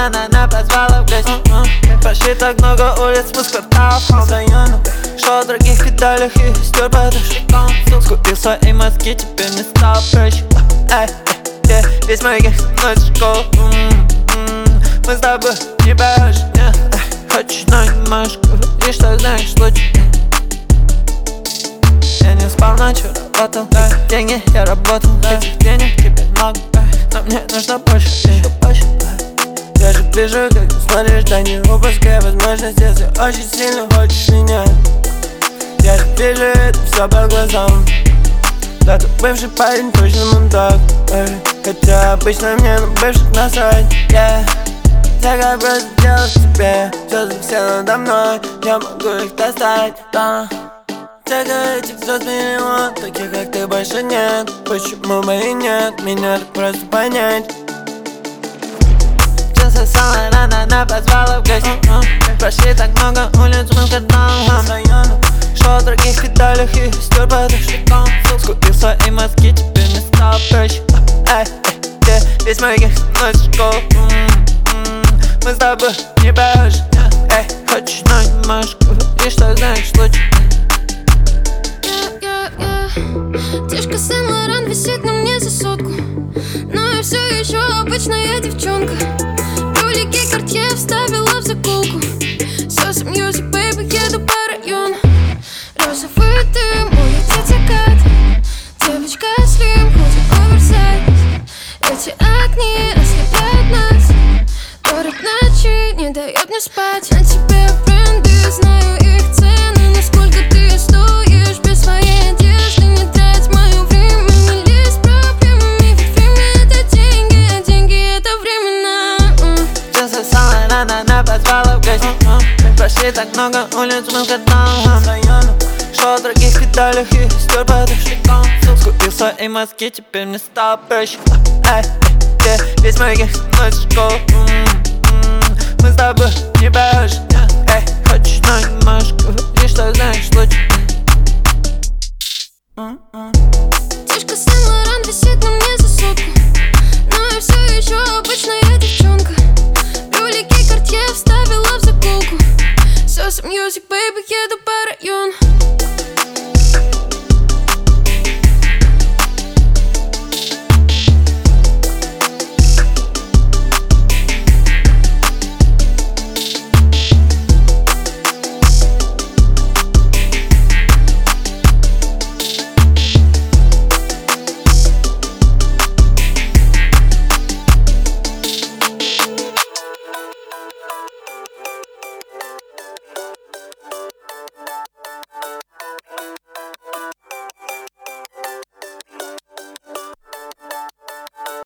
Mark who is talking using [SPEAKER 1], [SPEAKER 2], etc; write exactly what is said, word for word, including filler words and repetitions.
[SPEAKER 1] она, она позвала в гости. Прошли так много улиц, мы с кварталов постоянно. Шел в других деталях и стер подушком. Скупил свои мозги, теперь мне стало проще. Эй, эй, весь мой гех ночь в школу. Мы с тобой не похожи. Хочешь, но не можешь говорить, что знаешь лучше. Я не спал ночью, работал. Деньги я работал, этих денег теперь много. Но мне нужно больше, еще больше. Я же ближе, как ты смотришь, да не упускай возможность. Если очень сильно хочешь меня, я же вижу это все по глазам. Да, ты бывший парень, точно мудак. Хотя обычно мне на бывших насрать, yeah. Я как просто делать тебе, звезды все надо мной, я могу их достать, да. Тех этих звезд миллион, таких как ты больше нет. Почему бы и нет, меня так просто понять. Часа самая рано, она позвала в гости. Прошли так много улиц, мы в кварталах. Шел в других деталях и стер подушком. Скупил свои мозги, теперь мне стало проще. Эй, эй, весь мой гех ночь в школу. Мы с тобой не похожи. Эй, хочешь, но не можешь говорить, что знаешь лучше.
[SPEAKER 2] Тишка Сен-Лоран висит на мне за сотку, но я все еще обычная девчонка. Брюлики Картье вставила в заколку. Соса мьюзик, бэйби, еду по району. Розовый дым, улетит закат. Девочка слим, ходит оверсайз. Эти огни ослепляют нас. Город ночи не дает мне спать. На тебе бренды, знаю их цены. Насколько ты стоишь без своей одежды. Не трать мое время, не лезь с проблемами. Ведь время это деньги, а деньги это временно.
[SPEAKER 1] Часа самая рано, она позвала в гости. Прошли так много улиц, мы в кварталах. Шел в других деталях и стер подушком. Скупил свои мозги, теперь мне стало проще. Эй, эй, весь мой гех ночь в школу. Мы с тобой не похожи.